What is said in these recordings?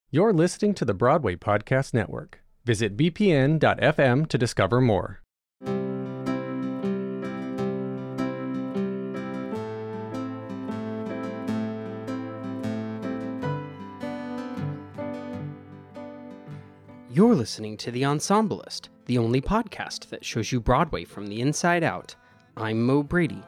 You're listening to the Broadway Podcast Network. Visit bpn.fm to discover more. You're listening to The Ensemblist, the only podcast that shows you Broadway from the inside out. I'm Mo Brady.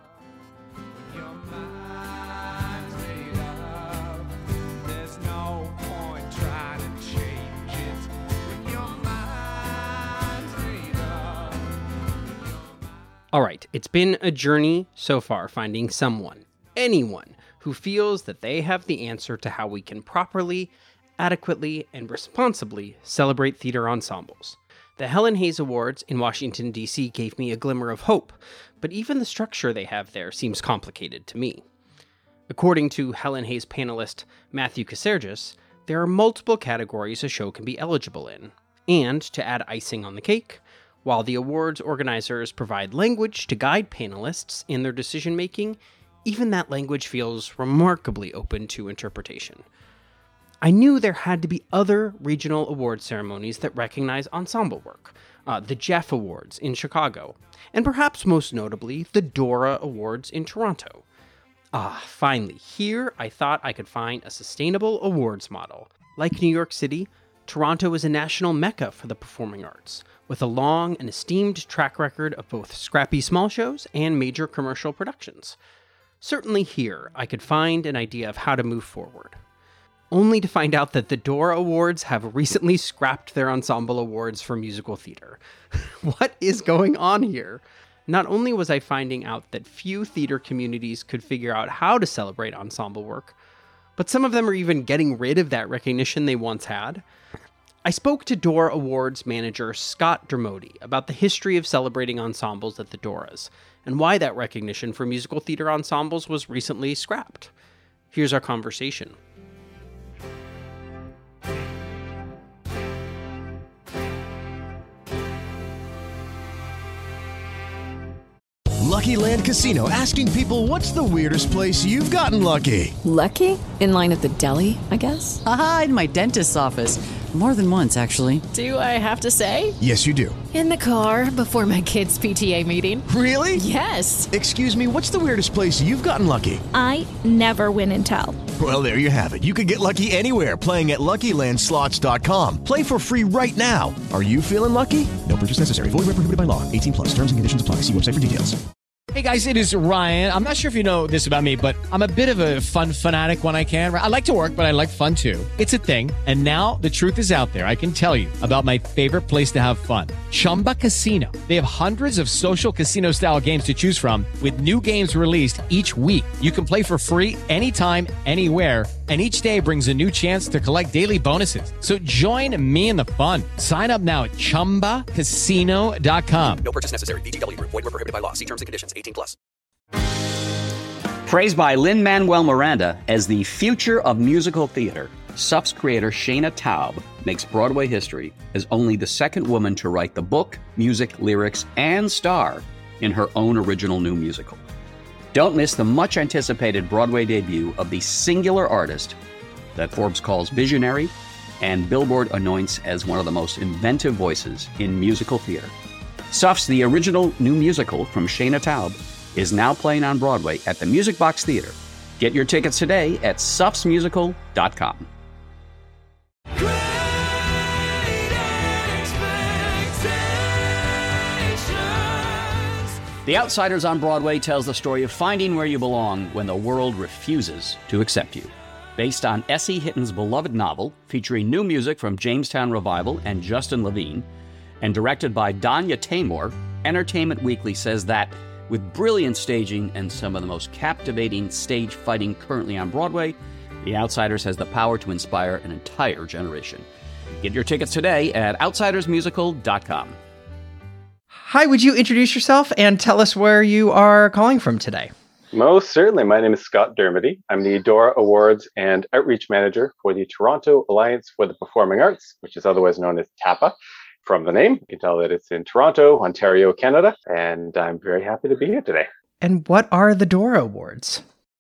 All right, it's been a journey so far finding someone, anyone, who feels that they have the answer to how we can properly, adequately, and responsibly celebrate theater ensembles. The Helen Hayes Awards in Washington, D.C. gave me a glimmer of hope, but even the structure they have there seems complicated to me. According to Helen Hayes panelist Matthew Casergis, there are multiple categories a show can be eligible in, and to add icing on the cake, while the awards organizers provide language to guide panelists in their decision-making, even that language feels remarkably open to interpretation. I knew there had to be other regional award ceremonies that recognize ensemble work, the Jeff Awards in Chicago, and perhaps most notably, the Dora Awards in Toronto. Finally, here I thought I could find a sustainable awards model. Like New York City, Toronto is a national mecca for the performing arts, with a long and esteemed track record of both scrappy small shows and major commercial productions. Certainly here, I could find an idea of how to move forward. Only to find out that the Dora Awards have recently scrapped their ensemble awards for musical theater. What is going on here? Not only was I finding out that few theater communities could figure out how to celebrate ensemble work, but some of them are even getting rid of that recognition they once had. I spoke to Dora Awards manager Scott Dermody about the history of celebrating ensembles at the Doras, and why that recognition for musical theater ensembles was recently scrapped. Here's our conversation. Lucky Land Casino, asking people, what's the weirdest place you've gotten lucky? Lucky? In line at the deli, I guess? Aha, in my dentist's office. More than once, actually. Do I have to say? Yes, you do. In the car before my kids' PTA meeting. Really? Yes. Excuse me, what's the weirdest place you've gotten lucky? I never win and tell. Well, there you have it. You can get lucky anywhere, playing at LuckyLandSlots.com. Play for free right now. Are you feeling lucky? No purchase necessary. Void where prohibited by law. 18 plus. Terms and conditions apply. See website for details. Hey guys, it is Ryan. I'm not sure if you know this about me, but I'm a bit of a fun fanatic when I can. I like to work, but I like fun too. It's a thing. And now the truth is out there. I can tell you about my favorite place to have fun. Chumba Casino. They have hundreds of social casino style games to choose from with new games released each week. You can play for free anytime, anywhere. And each day brings a new chance to collect daily bonuses. So join me in the fun. Sign up now at ChumbaCasino.com. No purchase necessary. VGW. Void where prohibited by law. See terms and conditions. 18 plus. Praised by Lin-Manuel Miranda as the future of musical theater, SUF's creator Shana Taub makes Broadway history as only the second woman to write the book, music, lyrics, and star in her own original new musical. Don't miss the much-anticipated Broadway debut of the singular artist that Forbes calls visionary and Billboard anoints as one of the most inventive voices in musical theater. SUF's The Original New Musical from Shana Taub is now playing on Broadway at the Music Box Theater. Get your tickets today at sufsmusical.com. The Outsiders on Broadway tells the story of finding where you belong when the world refuses to accept you. Based on S.E. Hitton's beloved novel, featuring new music from Jamestown Revival and Justin Levine, and directed by Danya Taymor, Entertainment Weekly says that, with brilliant staging and some of the most captivating stage fighting currently on Broadway, The Outsiders has the power to inspire an entire generation. Get your tickets today at outsidersmusical.com. Hi, would you introduce yourself and tell us where you are calling from today? Most certainly. My name is Scott Dermody. I'm the Dora Awards and Outreach Manager for the Toronto Alliance for the Performing Arts, which is otherwise known as TAPA. From the name, you can tell that it's in Toronto, Ontario, Canada, and I'm very happy to be here today. And what are the Dora Awards?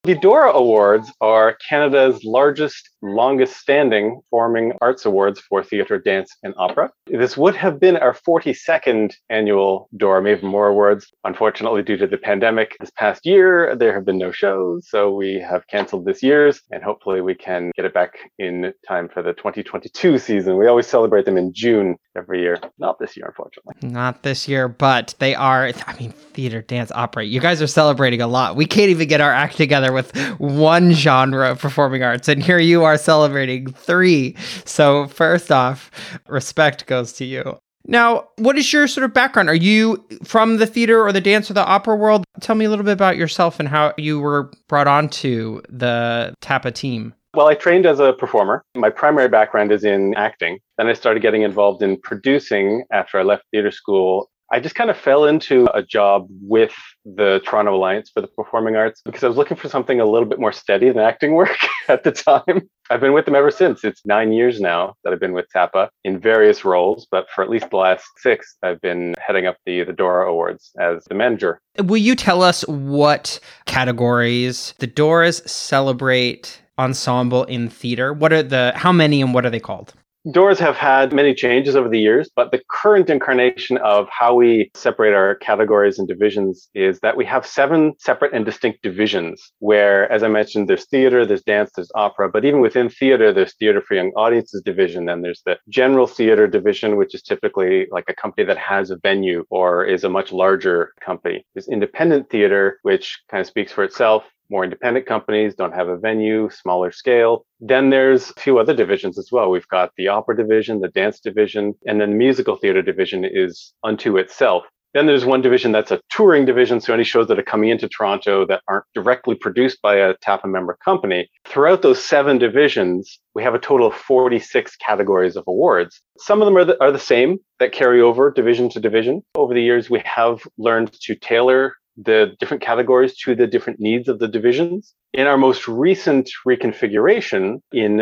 The Dora Awards are Canada's largest, longest-standing performing arts awards for theatre, dance, and opera. This would have been our 42nd annual Dora Mavor Moore Awards. Unfortunately, due to the pandemic this past year, there have been no shows, so we have cancelled this year's, and hopefully we can get it back in time for the 2022 season. We always celebrate them in June every year. Not this year, unfortunately. Not this year, but they are, theater, dance, opera. You guys are celebrating a lot. We can't even get our act together with one genre of performing arts, and here you are celebrating 3. So first off, respect goes to you. Now, what is your sort of background? Are you from the theater or the dance or the opera world? Tell me a little bit about yourself and how you were brought onto the TAPA team. Well, I trained as a performer. My primary background is in acting. Then I started getting involved in producing after I left theater school. I just kind of fell into a job with the Toronto Alliance for the Performing Arts because I was looking for something a little bit more steady than acting work at the time. I've been with them ever since. It's 9 years now that I've been with TAPA in various roles, but for at least the last 6, I've been heading up the Dora Awards as the manager. Will you tell us what categories the Doras celebrate ensemble in theater? How many and what are they called? Doras have had many changes over the years, but the current incarnation of how we separate our categories and divisions is that we have 7 separate and distinct divisions where, as I mentioned, there's theater, there's dance, there's opera, but even within theater, there's Theater for Young Audiences division. Then there's the general theater division, which is typically like a company that has a venue or is a much larger company. There's independent theater, which kind of speaks for itself. More independent companies don't have a venue, smaller scale. Then there's a few other divisions as well. We've got the opera division, the dance division, and then the musical theater division is unto itself. Then there's one division that's a touring division, so any shows that are coming into Toronto that aren't directly produced by a TAPA member company. Throughout those 7 divisions, we have a total of 46 categories of awards. Some of them are the same that carry over division to division. Over the years, we have learned to tailor the different categories to the different needs of the divisions. In our most recent reconfiguration in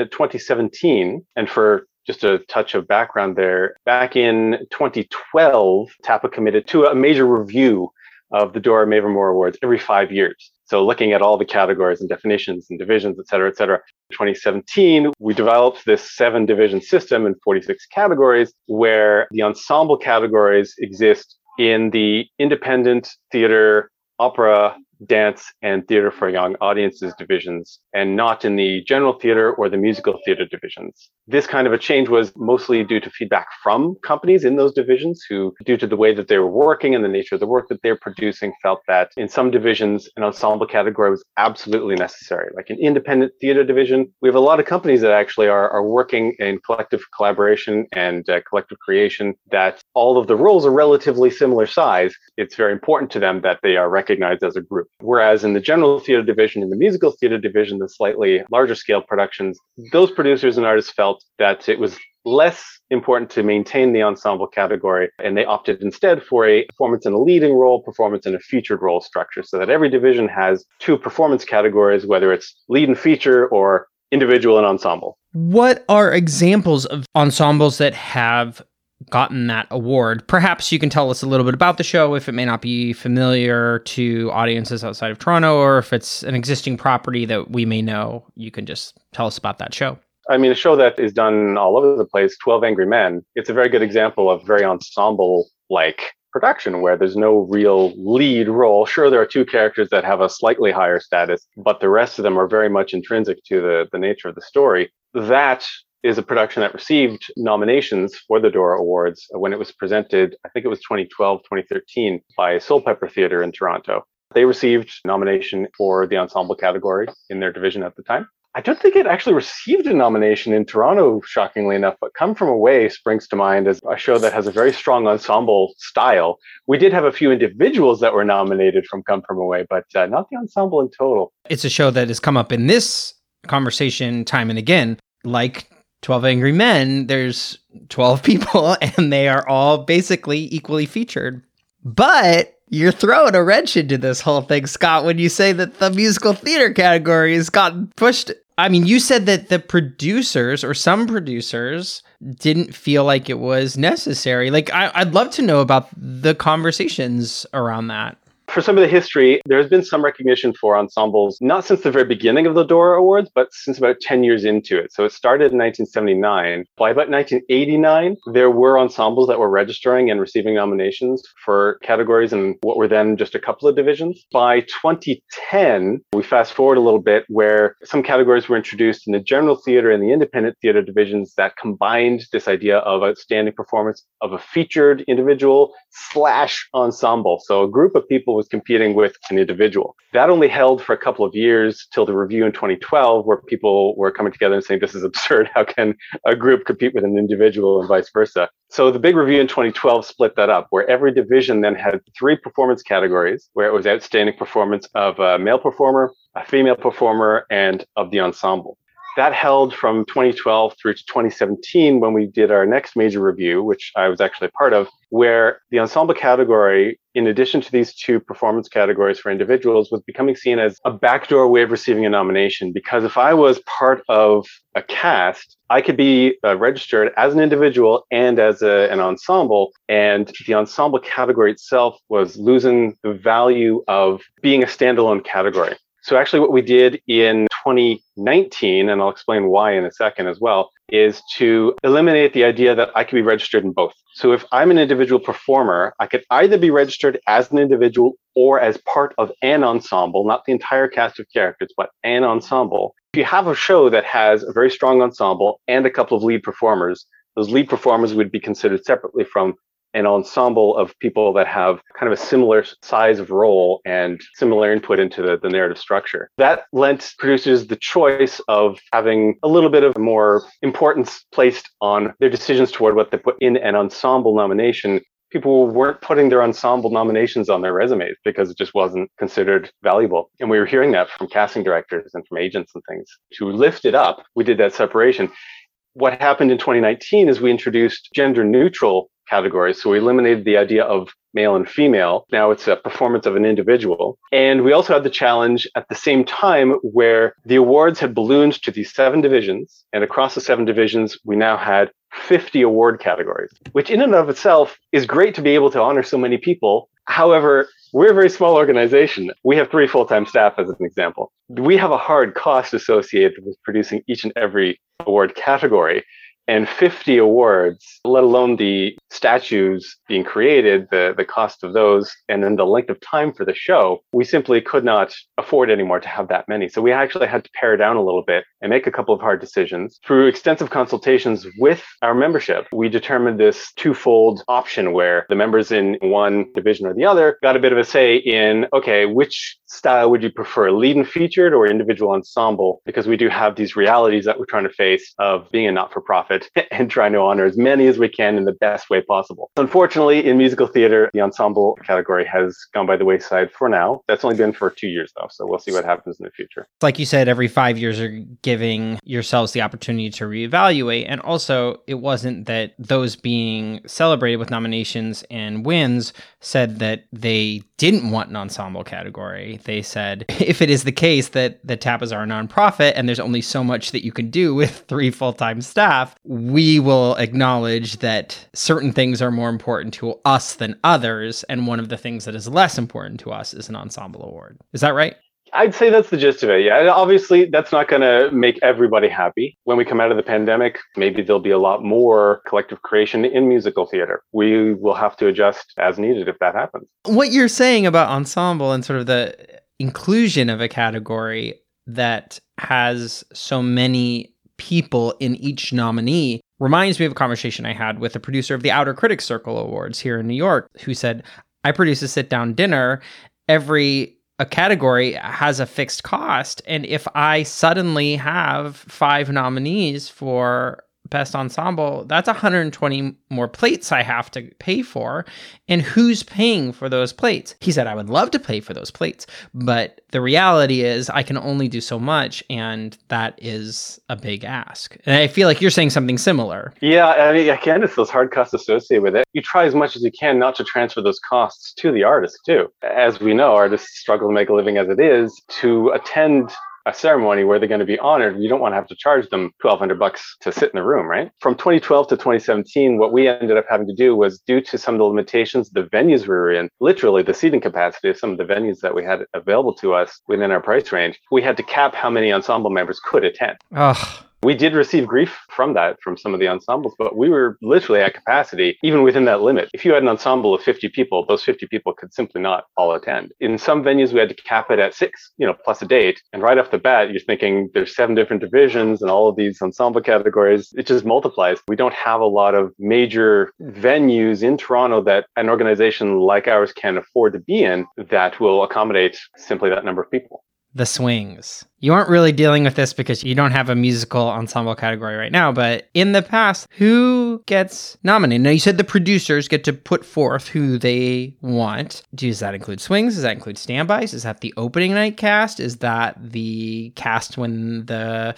2017, and for just a touch of background there, back in 2012, TAPA committed to a major review of the Dora Mavor Moore Awards every 5 years. So looking at all the categories and definitions and divisions, et cetera, et cetera. In 2017, we developed this 7 division system in 46 categories where the ensemble categories exist in the independent theater, opera, dance, and Theater for Young Audiences divisions, and not in the general theater or the musical theater divisions. This kind of a change was mostly due to feedback from companies in those divisions who, due to the way that they were working and the nature of the work that they're producing, felt that in some divisions, an ensemble category was absolutely necessary. Like an independent theater division, we have a lot of companies that actually are working in collective collaboration and collective creation, that all of the roles are relatively similar size. It's very important to them that they are recognized as a group. Whereas in the general theater division, in the musical theater division, the slightly larger scale productions, those producers and artists felt that it was less important to maintain the ensemble category, and they opted instead for a performance in a leading role, performance in a featured role structure, so that every division has 2 performance categories, whether it's lead and feature or individual and ensemble. What are examples of ensembles that have gotten that award? Perhaps you can tell us a little bit about the show if it may not be familiar to audiences outside of Toronto, or if it's an existing property that we may know. You can just tell us about that show. I mean, a show that is done all over the place, 12 Angry Men, it's a very good example of very ensemble-like production where there's no real lead role. Sure, there are 2 characters that have a slightly higher status, but the rest of them are very much intrinsic to the nature of the story. That is a production that received nominations for the Dora Awards when it was presented, I think it was 2012, 2013, by Soul Pepper Theatre in Toronto. They received nomination for the ensemble category in their division at the time. I don't think it actually received a nomination in Toronto, shockingly enough, but Come From Away springs to mind as a show that has a very strong ensemble style. We did have a few individuals that were nominated from Come From Away, but not the ensemble in total. It's a show that has come up in this conversation time and again, like 12 Angry Men, there's 12 people and they are all basically equally featured. But you're throwing a wrench into this whole thing, Scott, when you say that the musical theater category has gotten pushed. I mean, you said that the producers or some producers didn't feel like it was necessary. Like, I'd love to know about the conversations around that. For some of the history, there's been some recognition for ensembles, not since the very beginning of the Dora Awards, but since about 10 years into it. So it started in 1979. By about 1989, there were ensembles that were registering and receiving nominations for categories in what were then just a couple of divisions. By 2010, we fast forward a little bit, where some categories were introduced in the general theater and the independent theater divisions that combined this idea of outstanding performance of a featured individual / ensemble. So a group of people was competing with an individual. That only held for a couple of years till the review in 2012, where people were coming together and saying, this is absurd. How can a group compete with an individual and vice versa? So the big review in 2012 split that up, where every division then had 3 performance categories, where it was outstanding performance of a male performer, a female performer, and of the ensemble. That held from 2012 through to 2017, when we did our next major review, which I was actually a part of, where the ensemble category, in addition to these 2 performance categories for individuals, was becoming seen as a backdoor way of receiving a nomination. Because if I was part of a cast, I could be registered as an individual and as an ensemble, and the ensemble category itself was losing the value of being a standalone category. So actually what we did in 2019, and I'll explain why in a second as well, is to eliminate the idea that I could be registered in both. So if I'm an individual performer, I could either be registered as an individual or as part of an ensemble, not the entire cast of characters, but an ensemble. If you have a show that has a very strong ensemble and a couple of lead performers, those lead performers would be considered separately from an ensemble of people that have kind of a similar size of role and similar input into the narrative structure. That lent producers the choice of having a little bit of more importance placed on their decisions toward what they put in an ensemble nomination. People weren't putting their ensemble nominations on their resumes because it just wasn't considered valuable. And we were hearing that from casting directors and from agents and things. To lift it up, we did that separation. What happened in 2019 is we introduced gender neutral categories. So we eliminated the idea of male and female. Now it's a performance of an individual. And we also had the challenge at the same time where the awards had ballooned to these 7 divisions. And across the 7 divisions, we now had 50 award categories, which in and of itself is great to be able to honor so many people. However, we're a very small organization. We have 3 full-time staff, as an example. We have a hard cost associated with producing each and every award category. And 50 awards, let alone the statues being created, the cost of those, and then the length of time for the show, we simply could not afford anymore to have that many. So we actually had to pare down a little bit and make a couple of hard decisions. Through extensive consultations with our membership, we determined this twofold option where the members in one division or the other got a bit of a say in, okay, which style would you prefer, lead and featured or individual ensemble? Because we do have these realities that we're trying to face of being a not-for-profit and trying to honor as many as we can in the best way possible. Unfortunately, in musical theater, the ensemble category has gone by the wayside for now. That's only been for 2 years, though, so we'll see what happens in the future. Like you said, every 5 years are giving yourselves the opportunity to reevaluate. And also, it wasn't that those being celebrated with nominations and wins said that they didn't want an ensemble category. They said, if it is the case that the TAPAs are a nonprofit and there's only so much that you can do with 3 full-time staff, we will acknowledge that certain things are more important to us than others. And one of the things that is less important to us is an ensemble award. Is that right? I'd say that's the gist of it. Yeah, obviously, that's not going to make everybody happy. When we come out of the pandemic, maybe there'll be a lot more collective creation in musical theater. We will have to adjust as needed if that happens. What you're saying about ensemble and sort of the inclusion of a category that has so many people in each nominee reminds me of a conversation I had with a producer of the Outer Critics Circle Awards here in New York, who said, I produce a sit-down dinner. A category has a fixed cost. And if I suddenly have 5 nominees for Best Ensemble, that's 120 more plates I have to pay for. And who's paying for those plates? He said, I would love to pay for those plates, but the reality is I can only do so much, and that is a big ask. And I feel like you're saying something similar. Yeah, I mean, again, it's those hard costs associated with it. You try as much as you can not to transfer those costs to the artist, too. As we know, artists struggle to make a living as it is. To attend a ceremony where they're going to be honored, you don't want to have to charge them $1,200 to sit in the room, right? From 2012 to 2017, what we ended up having to do was, due to some of the limitations, the venues we were in, literally the seating capacity of some of the venues that we had available to us within our price range, we had to cap how many ensemble members could attend. Ugh. We did receive grief from that, from some of the ensembles, but we were literally at capacity, even within that limit. If you had an ensemble of 50 people, those 50 people could simply not all attend. In some venues, we had to cap it at 6, plus a date. And right off the bat, you're thinking there's 7 different divisions and all of these ensemble categories. It just multiplies. We don't have a lot of major venues in Toronto that an organization like ours can afford to be in that will accommodate simply that number of people. The swings. You aren't really dealing with this because you don't have a musical ensemble category right now, but in the past, who gets nominated? Now, you said the producers get to put forth who they want. Does that include swings? Does that include standbys? Is that the opening night cast? Is that the cast when the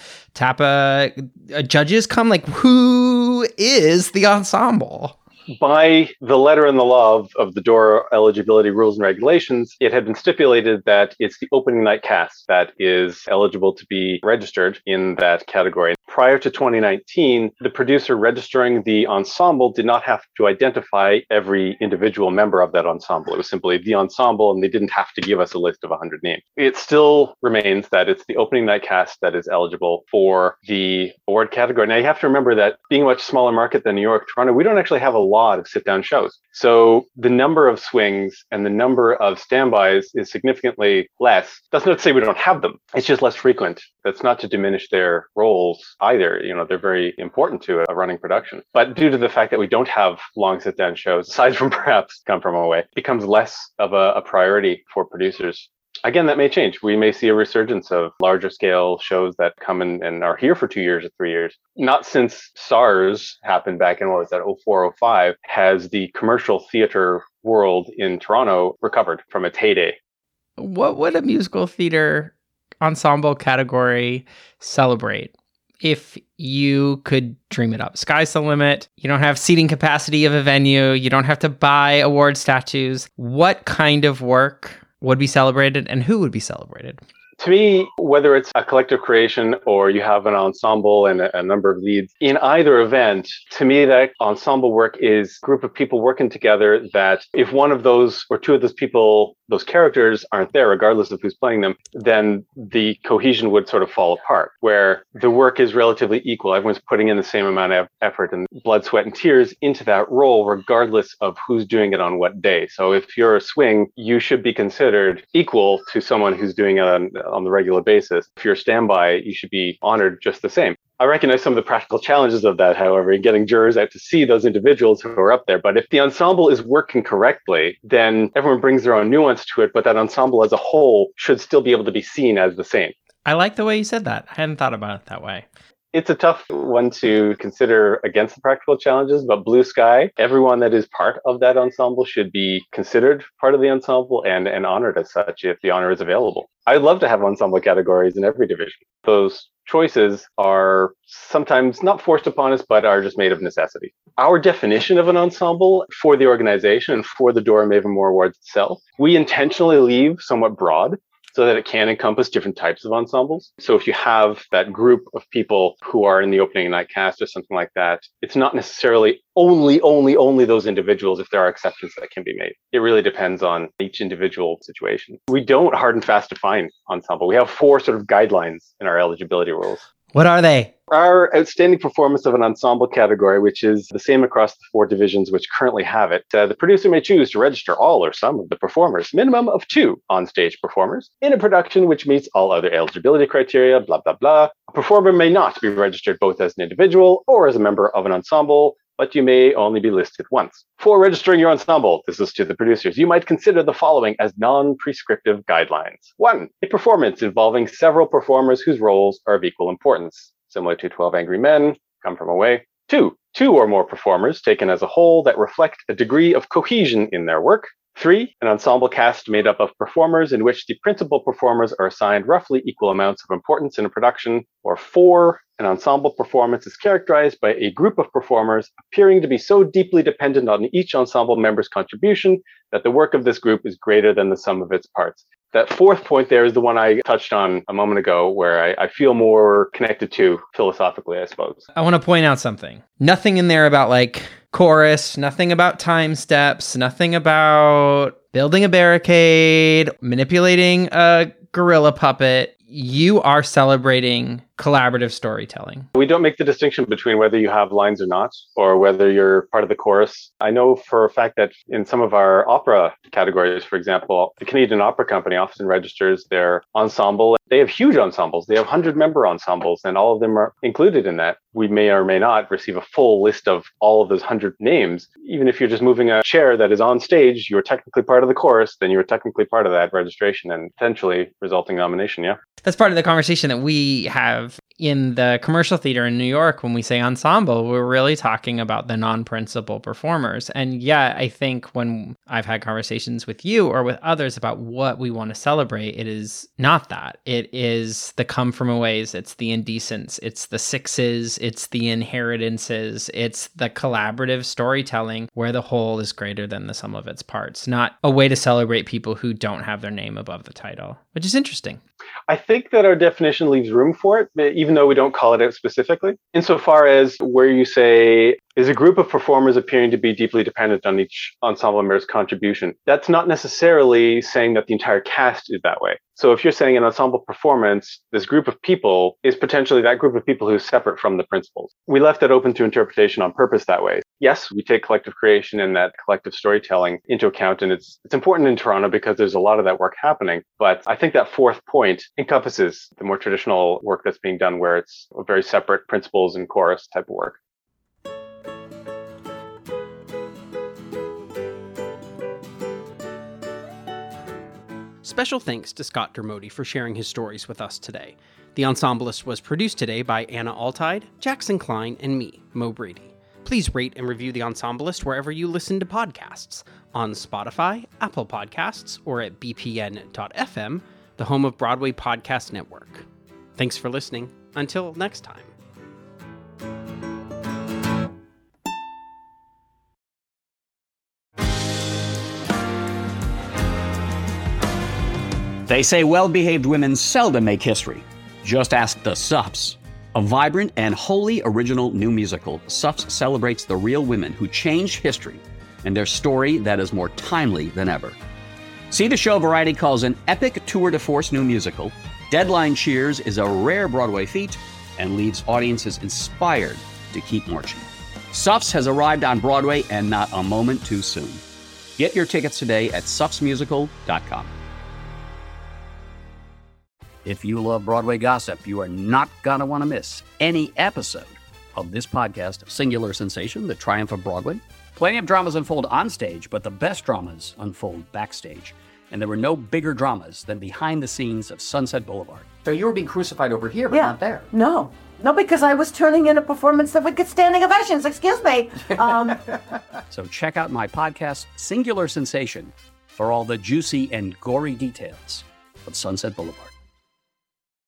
TAPA judges come? Like, who is the ensemble? By the letter and the law of the DORA eligibility rules and regulations, it had been stipulated that it's the opening night cast that is eligible to be registered in that category. Prior to 2019, the producer registering the ensemble did not have to identify every individual member of that ensemble. It was simply the ensemble, and they didn't have to give us a list of 100 names. It still remains that it's the opening night cast that is eligible for the award category. Now, you have to remember that being a much smaller market than New York, Toronto, we don't actually have a lot of sit-down shows. So the number of swings and the number of standbys is significantly less. That's not to say we don't have them. It's just less frequent. That's not to diminish their roles either. They're very important to a running production. But due to the fact that we don't have long sit-down shows, aside from perhaps Come From Away, it becomes less of a priority for producers. Again, that may change. We may see a resurgence of larger scale shows that come in and are here for 2 years or 3 years. Not since SARS happened back in, 04, 05, has the commercial theater world in Toronto recovered from its heyday. What would a musical theater ensemble category celebrate if you could dream it up? Sky's the limit. You don't have seating capacity of a venue. You don't have to buy award statues. What kind of work would be celebrated and who would be celebrated? To me, whether it's a collective creation or you have an ensemble and a number of leads, in either event, to me, that ensemble work is a group of people working together that if one of those or two of those people, those characters aren't there, regardless of who's playing them, then the cohesion would sort of fall apart, where the work is relatively equal. Everyone's putting in the same amount of effort and blood, sweat, and tears into that role, regardless of who's doing it on what day. So if you're a swing, you should be considered equal to someone who's doing it on the regular basis. If you're a standby, you should be honored just the same. I recognize some of the practical challenges of that, however, in getting jurors out to see those individuals who are up there. But if the ensemble is working correctly, then everyone brings their own nuance to it, but that ensemble as a whole should still be able to be seen as the same. I like the way you said that. I hadn't thought about it that way. It's a tough one to consider against the practical challenges, but blue sky, everyone that is part of that ensemble should be considered part of the ensemble and honored as such if the honor is available. I'd love to have ensemble categories in every division. Those choices are sometimes not forced upon us, but are just made of necessity. Our definition of an ensemble for the organization and for the Dora Mavor Awards itself, we intentionally leave somewhat broad, so that it can encompass different types of ensembles. So if you have that group of people who are in the opening night cast or something like that, it's not necessarily only those individuals if there are exceptions that can be made. It really depends on each individual situation. We don't hard and fast define ensemble. We have 4 sort of guidelines in our eligibility rules. What are they? Our outstanding performance of an ensemble category, which is the same across the 4 divisions which currently have it. The producer may choose to register all or some of the performers, minimum of 2 on-stage performers, in a production which meets all other eligibility criteria, blah, blah, blah. A performer may not be registered both as an individual or as a member of an ensemble, but you may only be listed once. For registering your ensemble, this is to the producers, you might consider the following as non-prescriptive guidelines. 1, a performance involving several performers whose roles are of equal importance, similar to 12 Angry Men, Come From Away. 2 or more performers taken as a whole that reflect a degree of cohesion in their work. 3, an ensemble cast made up of performers in which the principal performers are assigned roughly equal amounts of importance in a production. Or 4, an ensemble performance is characterized by a group of performers appearing to be so deeply dependent on each ensemble member's contribution that the work of this group is greater than the sum of its parts. That fourth point there is the one I touched on a moment ago, where I feel more connected to philosophically, I suppose. I want to point out something. Nothing in there about like chorus, nothing about time steps, nothing about building a barricade, manipulating a gorilla puppet. You are celebrating collaborative storytelling. We don't make the distinction between whether you have lines or not, or whether you're part of the chorus. I know for a fact that in some of our opera categories, for example, the Canadian Opera Company often registers their ensemble. They have huge ensembles. They have 100-member ensembles, and all of them are included in that. We may or may not receive a full list of all of those 100 names. Even if you're just moving a chair that is on stage, you're technically part of the chorus, then you're technically part of that registration and potentially resulting nomination, yeah. That's part of the conversation that we have in the commercial theater in New York. When we say ensemble, we're really talking about the non-principal performers. And yeah, I think when I've had conversations with you or with others about what we want to celebrate, it is not that. It is the come from aways, it's the indecents, it's the sixes, it's the inheritances, it's the collaborative storytelling where the whole is greater than the sum of its parts, not a way to celebrate people who don't have their name above the title, which is interesting. I think that our definition leaves room for it, even though we don't call it out specifically. Insofar as where you say, is a group of performers appearing to be deeply dependent on each ensemble member's contribution, that's not necessarily saying that the entire cast is that way. So if you're saying an ensemble performance, this group of people is potentially that group of people who's separate from the principals. We left that open to interpretation on purpose that way. Yes, we take collective creation and that collective storytelling into account, and it's important in Toronto because there's a lot of that work happening. But I think that fourth point encompasses the more traditional work that's being done where it's a very separate principals and chorus type of work. Special thanks to Scott Dermody for sharing his stories with us today. The Ensemblist was produced today by Anna Altide, Jackson Klein, and me, Mo Brady. Please rate and review The Ensemblist wherever you listen to podcasts, on Spotify, Apple Podcasts, or at bpn.fm, the home of Broadway Podcast Network. Thanks for listening. Until next time. They say well-behaved women seldom make history. Just ask the Suffs. A vibrant and wholly original new musical, Suffs celebrates the real women who changed history and their story that is more timely than ever. See the show Variety calls an epic tour de force new musical. Deadline cheers is a rare Broadway feat and leaves audiences inspired to keep marching. Suffs has arrived on Broadway and not a moment too soon. Get your tickets today at suffsmusical.com. If you love Broadway gossip, you are not going to want to miss any episode of this podcast, Singular Sensation, The Triumph of Broadway. Plenty of dramas unfold on stage, but the best dramas unfold backstage. And there were no bigger dramas than behind the scenes of Sunset Boulevard. So you were being crucified over here, but not there. No, because I was turning in a performance that would get standing ovations. Excuse me. So check out my podcast, Singular Sensation, for all the juicy and gory details of Sunset Boulevard.